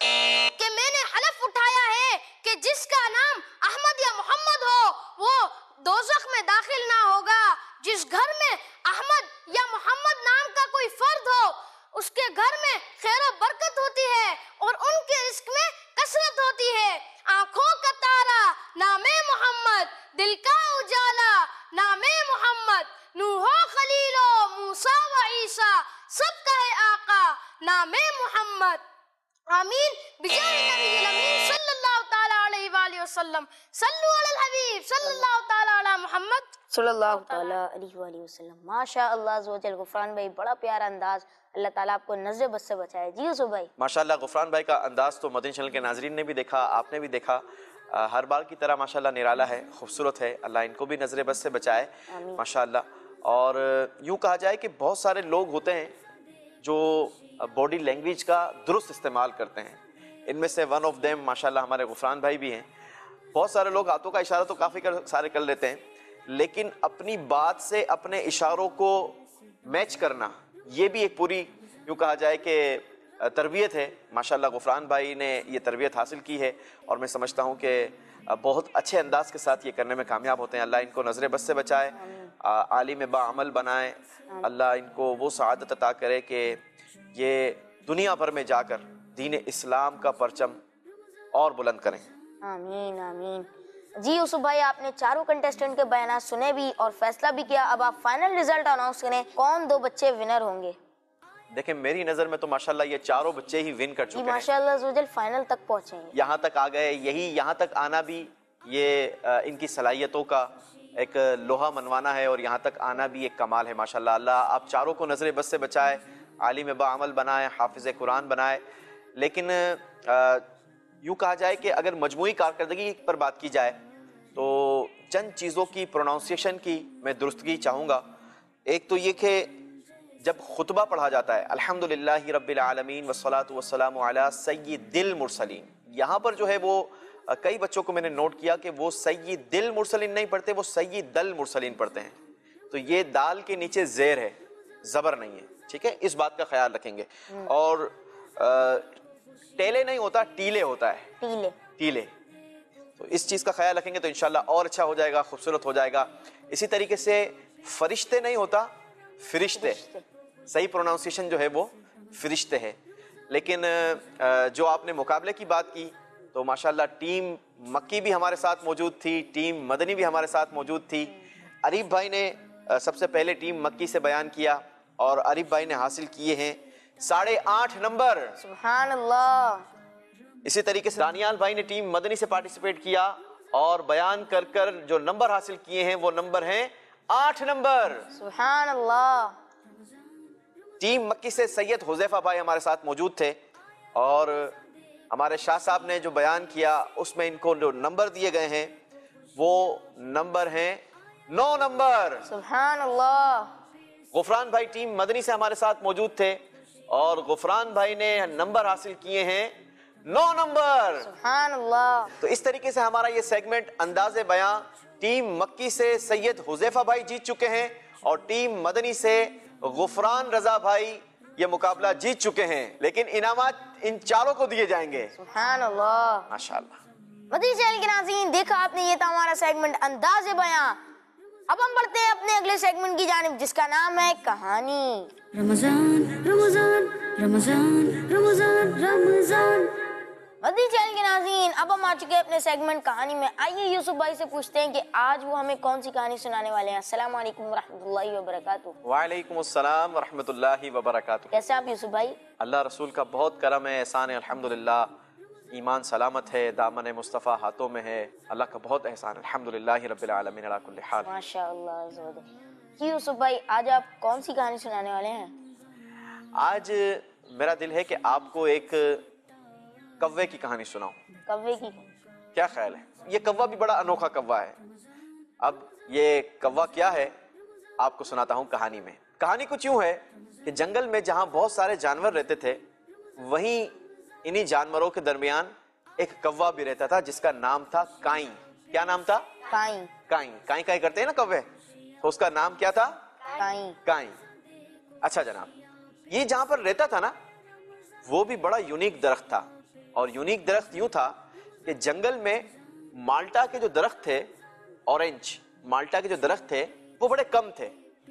کہ میں نے حلف اٹھایا ہے کہ جس کا نام احمد یا محمد ہو وہ دوزخ میں داخل نہ ہوگا۔ جس گھر میں احمد یا محمد نام کا کوئی فرد ہو اس کے گھر میں خیر و برکت ہوتی ہے اور ان کے رزق میں کثرت ہوتی ہے۔ آنکھوں کا تارا نام محمد، دل کا اجالا نام محمد، نوح و خلیل و موسیٰ و عیسیٰ سب کا ہے آقا نام محمد۔ آمین بجاہ نبی الامین صلی اللہ تعالیٰ علیہ وآلہ وسلم۔ صلو علی الحبیب صلی اللہ تعالیٰ علی محمد صلی اللہ تعالیٰ علیہ وآلہ وسلم۔ ماشاء اللہ عز و جل، غفران بھائی بڑا پیارا انداز، اللہ تعالیٰ آپ کو نظر بد سے بچائے۔ جی یوسف بھائی۔ ماشاءاللہ غفران بھائی کا انداز تو مدنی چینل کے ناظرین نے بھی دیکھا، آپ نے بھی دیکھا، ہر بار کی طرح ماشاءاللہ نرالا ہے، خوبصورت ہے، اللہ ان کو بھی نظر بد سے بچائے ماشاءاللہ۔ اور یوں کہا جائے کہ بہت سارے لوگ ہوتے ہیں جو باڈی لینگویج کا درست استعمال کرتے ہیں، ان میں سے ون آف دیم ماشاءاللہ ہمارے غفران بھائی بھی ہیں۔ بہت سارے لوگ ہاتھوں کا اشارہ تو کافی سارے کر لیتے ہیں، لیکن اپنی بات سے اپنے اشاروں کو میچ کرنا یہ بھی ایک پوری یوں کہا جائے کہ تربیت ہے۔ ماشاءاللہ غفران بھائی نے یہ تربیت حاصل کی ہے اور میں سمجھتا ہوں کہ بہت اچھے انداز کے ساتھ یہ کرنے میں کامیاب ہوتے ہیں۔ اللہ ان کو نظر بد سے بچائے، عالم با عمل بنائے، اللہ ان کو وہ سعادت عطا کرے کہ یہ دنیا بھر میں جا کر دین اسلام کا پرچم اور بلند کریں۔ آمین آمین۔ جی یوسف بھائی، آپ نے چاروں کنٹیسٹنٹ کے بیانات سنے بھی اور فیصلہ بھی کیا، اب آپ فائنل رزلٹ اناؤنس کریں، کون دو بچے ونر ہوں گے؟ دیکھیں میری نظر میں تو ماشاءاللہ یہ چاروں بچے ہی ون کر جی چکے ہیں، ماشاءاللہ عز و جل فائنل تک پہنچے ہیں، یہاں تک آ گئے۔ یہاں تک آنا بھی یہ ان کی صلاحیتوں کا ایک لوہا منوانا ہے اور یہاں تک آنا بھی ایک کمال ہے ماشاءاللہ۔ اللہ آپ چاروں کو نظر بد سے بچائے، عالم با عمل بنائے، حافظ قرآن بنائے۔ لیکن یوں کہا جائے کہ اگر مجموعی کارکردگی پر بات کی جائے تو چند چیزوں کی پروناؤنسیشن کی میں درستگی چاہوں گا۔ ایک تو یہ کہ جب خطبہ پڑھا جاتا ہے الحمدللہ رب العالمین والصلاة والسلام علی سید المرسلین، یہاں پر جو ہے وہ کئی بچوں کو میں نے نوٹ کیا کہ وہ سید المرسلین نہیں پڑھتے، وہ سید المرسلین پڑھتے ہیں، تو یہ دال کے نیچے زیر ہے، زبر نہیں ہے، ٹھیک ہے، اس بات کا خیال رکھیں گے۔ اور ٹیلے نہیں ہوتا، ٹیلے ہوتا ہے، ٹیلے، تو اس چیز کا خیال رکھیں گے تو انشاءاللہ اور اچھا ہو جائے گا، خوبصورت ہو جائے گا۔ اسی طریقے سے فرشتے نہیں ہوتا، فرشتے، صحیح پروناؤنسیشن جو ہے وہ فرشتے ہے۔ لیکن جو آپ نے مقابلے کی بات کی تو ماشاءاللہ ٹیم مکی بھی ہمارے ساتھ موجود تھی، ٹیم مدنی بھی ہمارے ساتھ موجود تھی۔ عریف بھائی نے سب سے پہلے ٹیم مکی سے بیان کیا اور عریف بھائی نے حاصل کیے ہیں 8.5 نمبر، سبحان اللہ۔ اسی طریقے سے دانیال بھائی نے ٹیم مدنی سے پارٹیسپیٹ کیا اور بیان کر کر جو نمبر حاصل کیے ہیں وہ نمبر ہیں 8 نمبر، سبحان اللہ۔ ٹیم مکی سے سید حذیفہ بھائی ہمارے ساتھ موجود تھے اور ہمارے شاہ صاحب نے جو بیان کیا اس میں ان کو جو نمبر دیے گئے ہیں وہ نمبر ہیں 9 نمبر، سبحان اللہ۔ غفران بھائی ٹیم مدنی سے ہمارے ساتھ موجود تھے اور غفران بھائی نے نمبر حاصل کیے ہیں 9 نمبر، سبحان اللہ۔ تو اس طریقے سے ہمارا یہ سیگمنٹ انداز بیاں ٹیم مکی سے سید حذیفہ بھائی جیت چکے ہیں اور ٹیم مدنی سے غفران رضا بھائی یہ مقابلہ جیت چکے ہیں، لیکن انعامات ان چاروں کو دیے جائیں گے سبحان اللہ۔ ماشاءاللہ۔ مدنی چینل کے ناظرین، دیکھا آپ نے، یہ تھا ہمارا سیگمنٹ انداز بیاں۔ اب ہم بڑھتے ہیں اپنے اگلے سیگمنٹ کی جانب جس کا نام ہے کہانی۔ رمضان رمضان رمضان رمضان رمضان۔ مدنی چینل کے ناظرین، اب ہم آ چکے ہیں اپنے سیگمنٹ کہانی میں۔ آئیے یوسف بھائی سے پوچھتے ہیں کہ آج وہ ہمیں کون سی کہانی سنانے والے ہیں۔ السلام علیکم ورحمۃ اللہ وبرکاتہ۔ وعلیکم السلام ورحمۃ اللہ وبرکاتہ۔ کیسے آپ یوسف بھائی؟ اللہ رسول کا بہت کرم ہے، احسان ہے، الحمدللہ، ایمان سلامت ہے، دامن مصطفیٰ ہاتھوں میں ہے، اللہ کا بہت احسان، الحمدللہ رب العالمین علی کل حال۔ ماشاء اللہ عز و جل۔ جی یوسف بھائی، آج آپ کون سی کہانی سنانے والے ہیں؟ آج میرا دل ہے کہ آپ کو ایک کوے کی کہانی سناؤں، کوے کی؟ کیا خیال ہے؟ یہ کوا بھی بڑا انوکھا کوا ہے۔ اب یہ کوا کیا ہے آپ کو سناتا ہوں کہانی میں۔ کہانی کچھ یوں ہے کہ جنگل میں جہاں بہت سارے جانور رہتے تھے وہیں انہی جانوروں کے درمیان ایک کوا بھی رہتا تھا جس کا نام تھا کائیں۔ کیا نام تھا؟ کائیں. کائیں. کائیں کائیں کرتے ہیں نا کوے, تو اس کا نام کیا تھا؟ کائیں. کائیں. اچھا جناب, یہ جہاں پر رہتا تھا نا وہ بھی بڑا یونیک درخت تھا, اور یونیک درخت یوں تھا کہ جنگل میں مالٹا کے جو درخت تھے, اورنج مالٹا کے جو درخت تھے وہ بڑے کم تھے,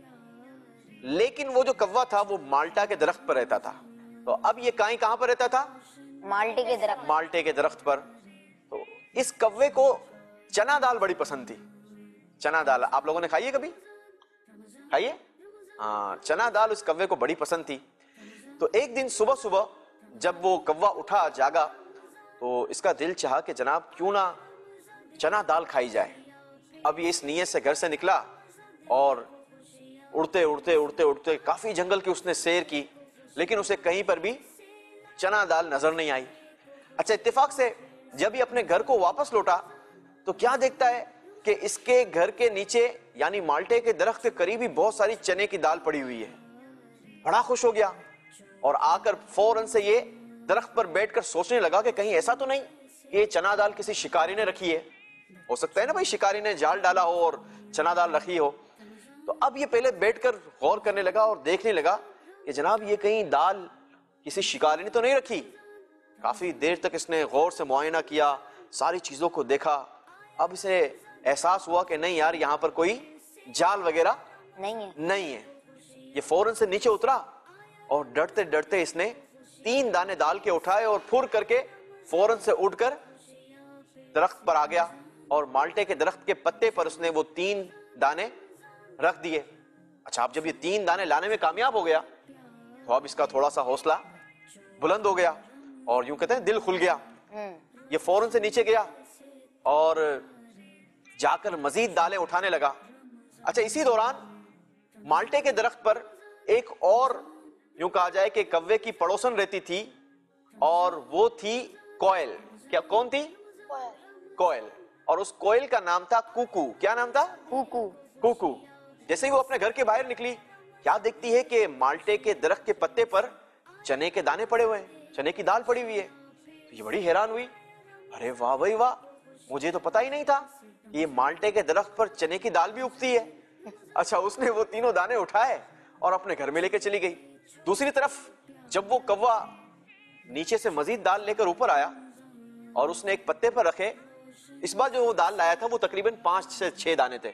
لیکن وہ جو کوا تھا وہ مالٹا کے درخت پر رہتا تھا. تو اب یہ کائیں کہاں پر رہتا تھا؟ مالٹے کے درخت. مالٹے کے درخت پر. تو اس کوے کو چنا دال بڑی پسند تھی. چنا دال آپ لوگوں نے کھائی ہے کبھی؟ کھائیے. ہاں, چنا دال اس کوے کو بڑی پسند تھی. تو ایک دن صبح صبح جب وہ کوا اٹھا جاگا تو اس کا دل چاہا کہ جناب کیوں نہ چنا دال کھائی جائے. اب یہ اس نیت سے گھر سے نکلا اور اڑتے اڑتے اڑتے اڑتے کافی جنگل کی اس نے سیر کی, لیکن اسے کہیں پر بھی چنا دال نظر نہیں آئی. اچھا, اتفاق سے جب یہ اپنے گھر کو واپس لوٹا تو کیا دیکھتا ہے کہ اس کے گھر کے نیچے یعنی مالٹے کے درخت کے قریب ہی بہت ساری چنے کی دال پڑی ہوئی ہے. بڑا خوش ہو گیا اور آ کر فوراً سے یہ درخت پر بیٹھ کر سوچنے لگا کہ کہیں ایسا تو نہیں کہ یہ چنا دال کسی شکاری نے رکھی ہے. ہو سکتا ہے نا بھائی شکاری نے جال ڈالا ہو اور چنا دال رکھی ہو. تو اب یہ پہلے بیٹھ کر غور کرنے لگا اور دیکھنے لگا کہ جناب یہ کہیں دال کسی شکاری نے تو نہیں رکھی. کافی دیر تک اس نے غور سے معائنہ کیا, ساری چیزوں کو دیکھا. اب اسے احساس ہوا کہ نہیں یار یہاں پر کوئی جال وغیرہ نہیں ہے. یہ فوراً سے نیچے اترا اور ڈرتے ڈرتے اس نے 3 دانے دال کے اٹھائے اور پھر کر کے فوراً سے اٹھ کر درخت پر آ گیا اور مالٹے کے درخت کے پتے پر اس نے وہ 3 دانے رکھ دیے. اچھا, اب جب یہ 3 دانے لانے میں کامیاب ہو گیا تو اب اس کا تھوڑا سا حوصلہ بلند ہو گیا اور یوں کہتے ہیں دل کھل گیا. یہ فوراً سے نیچے گیا اور جا کر مزید دالیں اٹھانے لگا. اچھا, اسی دوران مالٹے کے درخت پر ایک اور یوں کہا جائے کہ کوے کی پڑوسن رہتی تھی اور وہ تھی کوئل. کیا کون تھی؟ کوئل. اور اس کوئل کا نام تھا کوکو. کیا نام تھا؟ کوکو. جیسے ہی وہ اپنے گھر کے باہر نکلی کیا دیکھتی ہے کہ مالٹے کے درخت کے پتے پر چنے کے دانے پڑے ہوئے ہیں, چنے کی دال پڑی ہوئی ہے. تو یہ بڑی حیران ہوئی, ارے واہ بھائی واہ, مجھے تو پتا ہی نہیں تھا یہ مالٹے کے درخت پر چنے کی دال بھی اگتی ہے. اچھا, اس نے وہ 3 دانے اٹھائے اور اپنے گھر میں لے کے چلی گئی. دوسری طرف جب وہ کوا نیچے سے مزید دال لے کر اوپر آیا اور اس نے ایک پتے پر رکھے, اس بار جو وہ دال لایا تھا وہ تقریباً 5 سے 6 دانے تھے.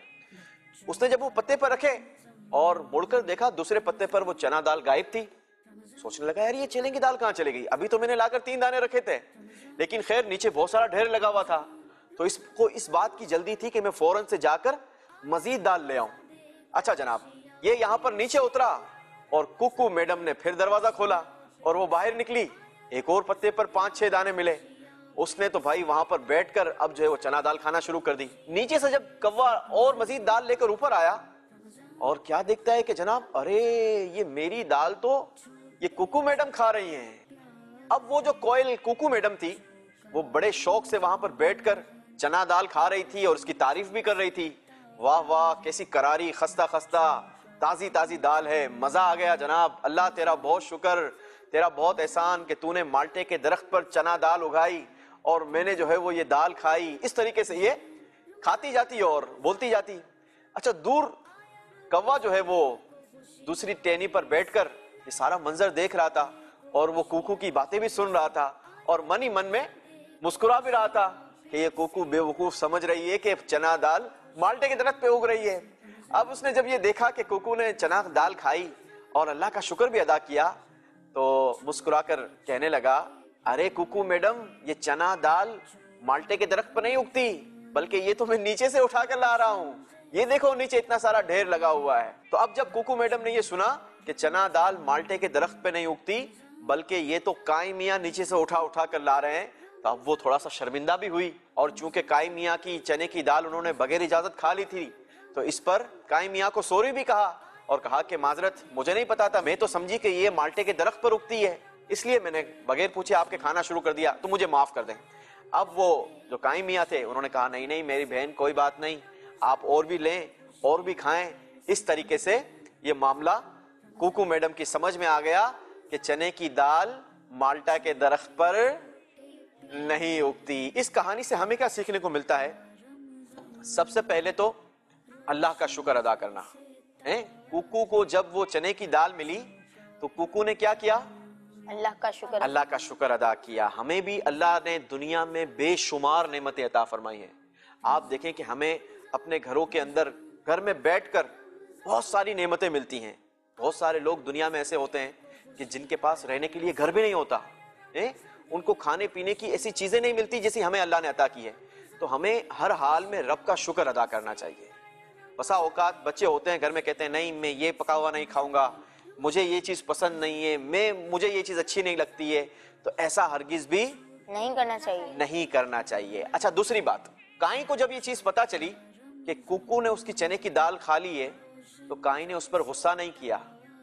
اس نے جب وہ پتے پر رکھے اور مڑ کر دیکھا دوسرے پتے پر وہ چنا دال غائب تھی. سوچنے لگا یار یہ چنے کی دال کہاں چلے گئی, ابھی تو میں نے لا کر 3 دانے رکھے تھے. لیکن خیر نیچے بہت سارا ڈھیر لگا ہوا تھا تو اس کو اس بات کی جلدی تھی کہ میں فوراً سے جا کر مزید دال لے آؤں. اچھا جناب, یہ یہاں پر نیچے اترا اور کوکو میڈم نے پھر دروازہ کھولا اور وہ باہر نکلی. ایک اور پتے پر 5-6 دانے ملے. اس نے تو بھائی وہاں پر بیٹھ کر اب جو ہے وہ چنا دال کھانا شروع کر دی. نیچے سے جب کوا اور مزید دال لے کر اوپر آیا اور کیا دیکھتا ہے کہ جناب ارے یہ میری دال تو یہ کوکو میڈم کھا رہی ہیں. اب وہ جو کوئل کوکو میڈم تھی وہ بڑے شوق سے وہاں پر بیٹھ کر چنا دال کھا رہی تھی اور اس کی تعریف بھی کر رہی تھی. واہ واہ, کیسی کراری خستہ خستہ تازی تازی دال ہے, مزہ آ گیا جناب, اللہ تیرا بہت شکر, تیرا بہت احسان کہ تو نے مالٹے کے درخت پر چنا دال اگائی اور میں نے جو ہے وہ یہ دال کھائی. اس طریقے سے یہ کھاتی جاتی اور بولتی جاتی. اچھا, دور کوا جو ہے وہ دوسری ٹہنی پر بیٹھ کر یہ سارا منظر دیکھ رہا تھا اور وہ کوکو کی باتیں بھی سن رہا تھا اور من ہی من میں مسکرا بھی رہا تھا کہ یہ کوکو بے وقوف سمجھ رہی ہے کہ چنا دال مالٹے کے درخت پہ اگ رہی ہے. اب اس نے جب یہ دیکھا کہ کوکو نے چنا دال کھائی اور اللہ کا شکر بھی ادا کیا تو مسکرا کر کہنے لگا ارے کوکو میڈم یہ چنا دال مالٹے کے درخت پر نہیں اگتی بلکہ یہ تو میں نیچے سے اٹھا کر لا رہا ہوں, یہ دیکھو نیچے اتنا سارا ڈھیر لگا ہوا ہے. تو اب جب کوکو میڈم نے یہ سنا کہ چنا دال مالٹے کے درخت پہ نہیں اگتی بلکہ یہ تو کائیں میاں نیچے سے اٹھا اٹھا کر لا رہے ہیں, تو اب وہ تھوڑا سا شرمندہ بھی ہوئی. اور چونکہ کائیں میاں کی چنے کی دال انہوں نے بغیر اجازت کھا لی تھی تو اس پر کائیں میاں کو سوری بھی کہا اور کہا کہ معذرت, مجھے نہیں پتا تھا, میں تو سمجھی کہ یہ مالٹے کے درخت پر اگتی ہے اس لیے میں نے بغیر پوچھے آپ کے کھانا شروع کر دیا, تو مجھے معاف کر دیں. اب وہ جو کائیں میاں تھے انہوں نے کہا نہیں نہیں میری بہن کوئی بات نہیں, آپ اور بھی لیں اور بھی کھائیں. اس طریقے سے یہ معاملہ کوکو میڈم کی سمجھ میں آ گیا کہ چنے کی دال مالٹا کے درخت پر نہیں اگتی. اس کہانی سے ہمیں کیا سیکھنے کو ملتا ہے سب سے پہلے تو اللہ کا شکر ادا کرنا. کوکو کو جب وہ چنے کی دال ملی تو کوکو نے کیا کیا؟ اللہ کا شکر ادا کیا. ہمیں بھی اللہ نے دنیا میں بے شمار نعمتیں عطا فرمائی ہیں. آپ دیکھیں کہ ہمیں اپنے گھروں کے اندر گھر میں بیٹھ کر بہت ساری نعمتیں ملتی ہیں. بہت سارے لوگ دنیا میں ایسے ہوتے ہیں کہ جن کے پاس رہنے کے لیے گھر بھی نہیں ہوتا, ان کو کھانے پینے کی ایسی چیزیں نہیں ملتی جیسی ہمیں اللہ نے عطا کی ہے. تو ہمیں ہر حال میں رب کا شکر ادا کرنا چاہیے. بسا اوقات بچے ہوتے ہیں گھر میں کہتے ہیں نہیں میں یہ پکا ہوا نہیں کھاؤں گا, مجھے یہ چیز پسند نہیں ہے, مجھے یہ چیز اچھی نہیں لگتی ہے. تو ایسا ہرگز بھی نہیں کرنا چاہیے. اچھا دوسری بات, کائیں کو جب یہ چیز پتا چلی کہ کوکو نے اس کی چنے کی دال کھا لی ہے تو کائیں نے اس پر غصہ نہیں کیا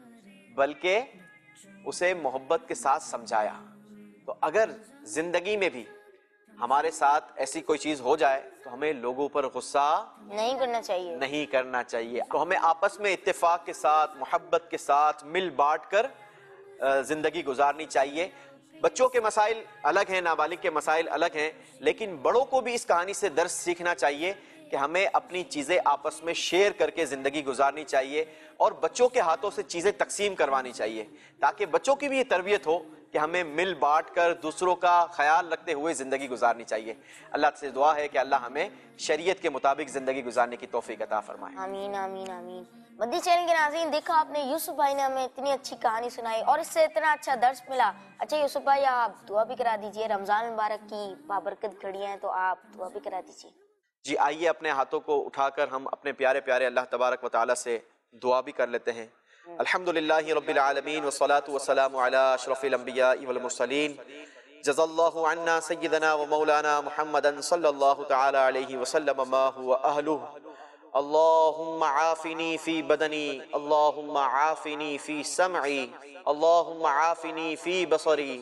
بلکہ اسے محبت کے ساتھ سمجھایا. تو اگر زندگی میں بھی ہمارے ساتھ ایسی کوئی چیز ہو جائے تو ہمیں لوگوں پر غصہ نہیں کرنا چاہیے. تو ہمیں آپس میں اتفاق کے ساتھ محبت کے ساتھ مل بانٹ کر زندگی گزارنی چاہیے. بچوں کے مسائل الگ ہیں, نابالغ کے مسائل الگ ہیں, لیکن بڑوں کو بھی اس کہانی سے درس سیکھنا چاہیے کہ ہمیں اپنی چیزیں آپس میں شیئر کر کے زندگی گزارنی چاہیے اور بچوں کے ہاتھوں سے چیزیں تقسیم کروانی چاہیے تاکہ بچوں کی بھی یہ تربیت ہو کہ ہمیں مل بانٹ کر دوسروں کا خیال رکھتے ہوئے زندگی گزارنی چاہیے. اللہ سے دعا ہے کہ اللہ ہمیں شریعت کے مطابق زندگی گزارنے کی توفیق عطا فرمائے. آمین آمین آمین. مدنی چینل کے ناظرین, دیکھا آپ نے یوسف بھائی نے ہمیں اتنی اچھی کہانی سنائی اور اس سے اتنا اچھا درس ملا. اچھا یوسف بھائی آپ دعا بھی کرا دیجئے, رمضان مبارک کی بابرکت گھڑیاں ہیں تو آپ دعا بھی کرا دیجئے. جی آئیے اپنے ہاتھوں کو اٹھا کر ہم اپنے پیارے پیارے اللہ تبارک و تعالی سے دعا بھی کر لیتے ہیں. الحمدللہ رب العالمین والصلاة والسلام علی اشرف الانبیاء والمرسلین. جزا اللہ عنا سیدنا و مولانا محمدا صلی اللہ تعالی علیہ وسلم ما هو اہلہ. اللہم عافنی فی بدنی, اللہم عافنی فی سمعی, اللہم عافنی فی بصری,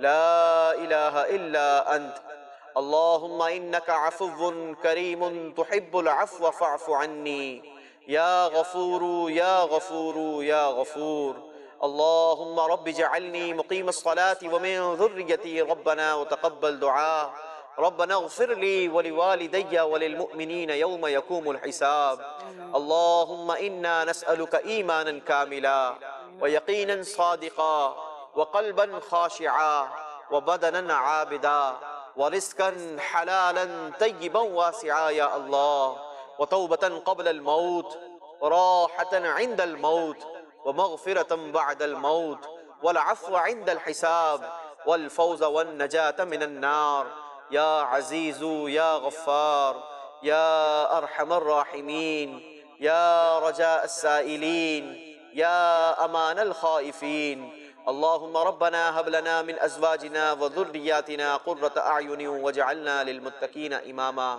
لا الہ الا انت. اللہم انکا عفو کریم تحب العفو فاعف عنی, یا غفور یا غفور یا غفور. اللہم رب اجعلنی مقیم الصلاة ومن ذریتی ربنا وتقبل دعا. ربنا اغفر لی ولوالدی وللمؤمنین یوم یقوم الحساب. اللہم انا نسألک ایمانا کاملا ویقینا صادقا وقلبا خاشعا وبدنا عابدا ورزقا حلالا طیبا واسعا یا اللہ, وتوبة قبل الموت وراحة عند الموت ومغفرة بعد الموت والعفو عند الحساب والفوز والنجاة من النار. یا عزیز یا غفار یا ارحم الراحمین یا رجاء السائلین یا امان الخائفین. اللہم ربنا هب لنا من ازواجنا وذریاتنا قرة اعین واجعلنا للمتقین اماما.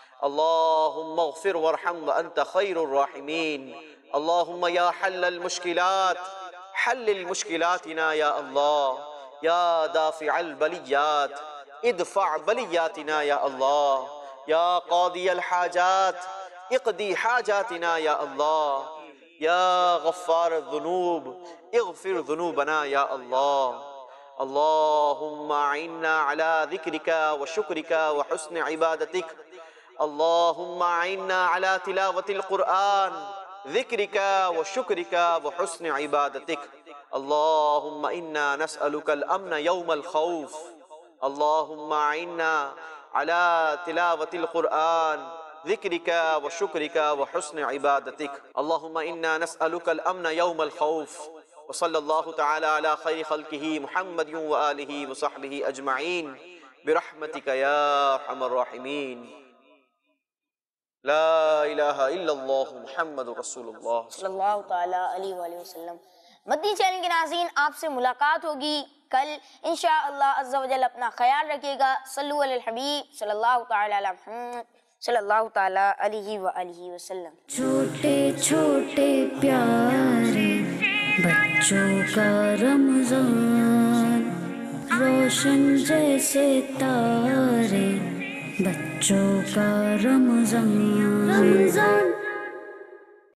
اللہم اغفر وارحم وانت خیر الراحمین. اللہم یا حل المشکلات حل المشکلاتنا یا اللہ, یا دافع البلیات ادفع بلیاتنا یا اللہ, یا قاضی الحاجات اقضی حاجاتنا یا اللہ, یا غفار الذنوب اغفر ذنوبنا یا اللہ. اللہم اعنا علی ذکرک وشکرک وحسن عبادتک. اللہم اعنا علی تلاوت القرآن ذکرک وشکرک وحسن عبادتک. اللہم انا نسألک الامن یوم الخوف. اللہم اعنا علی تلاوت القرآن ذکرک وشکرک وحسن عبادتک. اللہم انا نسألک الامن یوم الخوف. وصلی اللہ تعالی علی خیر خلقہ محمد وآلہ وصحبہ اجمعین برحمتک یا ارحم الراحمین. لا الہ الا اللہ محمد رسول اللہ صلی اللہ تعالیٰ علیہ وآلہ وسلم. مدنی چینل کے ناظرین, آپ سے ملاقات ہوگی کل انشاءاللہ عز و جل. اپنا خیال رکھیے گا. صلو علی الحبیب صلی اللہ تعالیٰ علی محمد صلی اللہ تعالیٰ علیہ وآلہ وسلم. چھوٹے چھوٹے پیارے بچوں کا رمضان, روشن جیسے تارے بچوں کا رمضان.